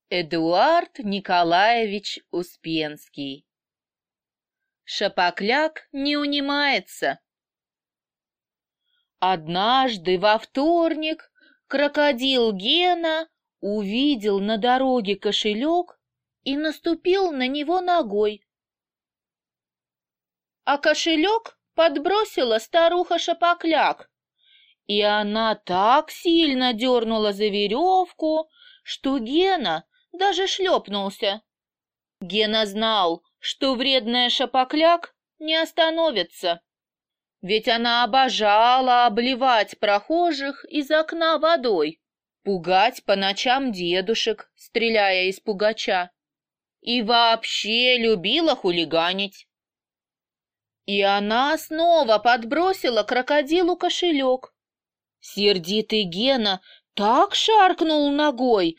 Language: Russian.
Эдуард Николаевич Успенский. Шапокляк не унимается. Однажды во вторник крокодил Гена увидел на дороге кошелек и наступил на него ногой. А кошелек подбросила старуха Шапокляк, и она так сильно дернула за веревку, что Гена даже шлепнулся. Гена знал, что вредная Шапокляк не остановится, ведь она обожала обливать прохожих из окна водой, пугать по ночам дедушек, стреляя из пугача, и вообще любила хулиганить. И она снова подбросила крокодилу кошелек. Сердитый Гена так шаркнул ногой,